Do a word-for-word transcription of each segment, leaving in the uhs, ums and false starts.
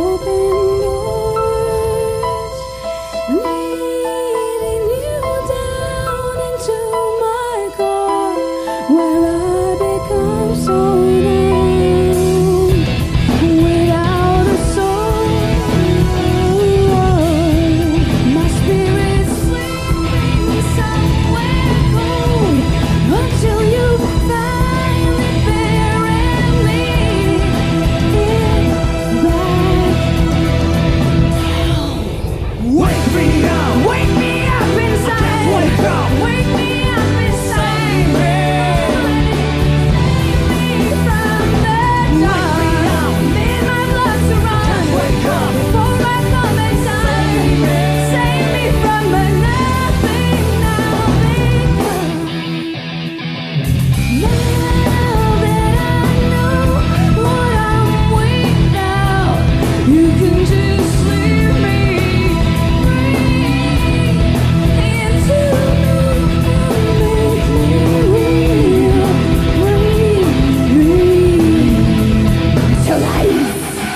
open doors, leading you down into my core, where I become so numb, without a soul. My spirit sleeping somewhere cold, until you finally bury me in black. Wake me up! Wake me up inside. Wake up! Wake me up inside. Save me from the dark. Need my blood to run. Wake up! Before I come inside. Save me from a nothing now become. Now that I know what I'm weak now, you can just leave me free into me and make me real. Breathe to life.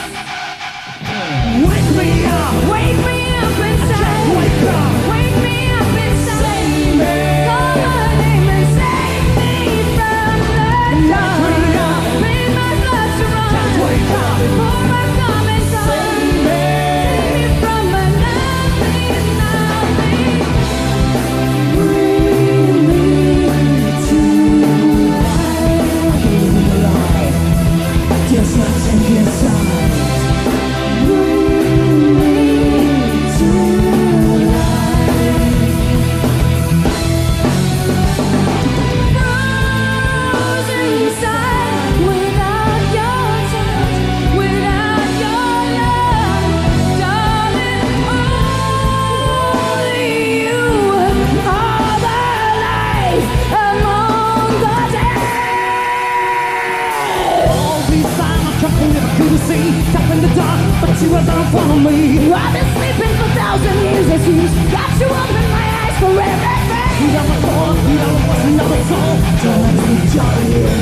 Wake me up! Wake me up inside. Wake up! Wake me up inside. Save me. Call my name and save me from the dark. Wake up! Need my blood to run. Wake up! Before I come inside. Save me. Save me from a nothing now become. Bring me to life. Just not take inside. Bring me to life. Frozen inside, without your touch, without your love, darling. Only you are the life among the dead. All these signs I kept believing I couldn't see. Tap in the dark, but you were down in front of me. I've been sleeping for thousand years, it seems. Got you open my eyes for everything. You got my thought, you got what's another soul. Don't let me jolly here.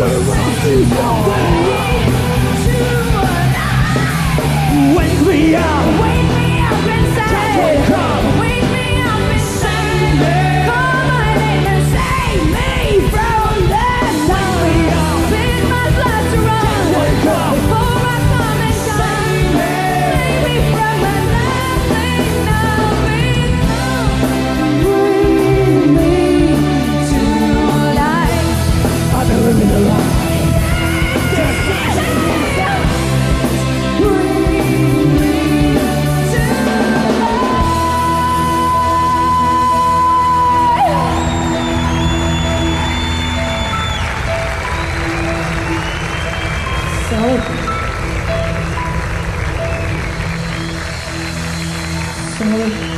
Wake me up! Wake me up inside. Wake up! Wake me up inside. Save me. Call my name and save me from the dark. me up. Need my blood to run. Wake up. Before I come inside. Save me. Save me from a nothing now become. Bring me to life. I've been living a lie. Sorry. Sorry.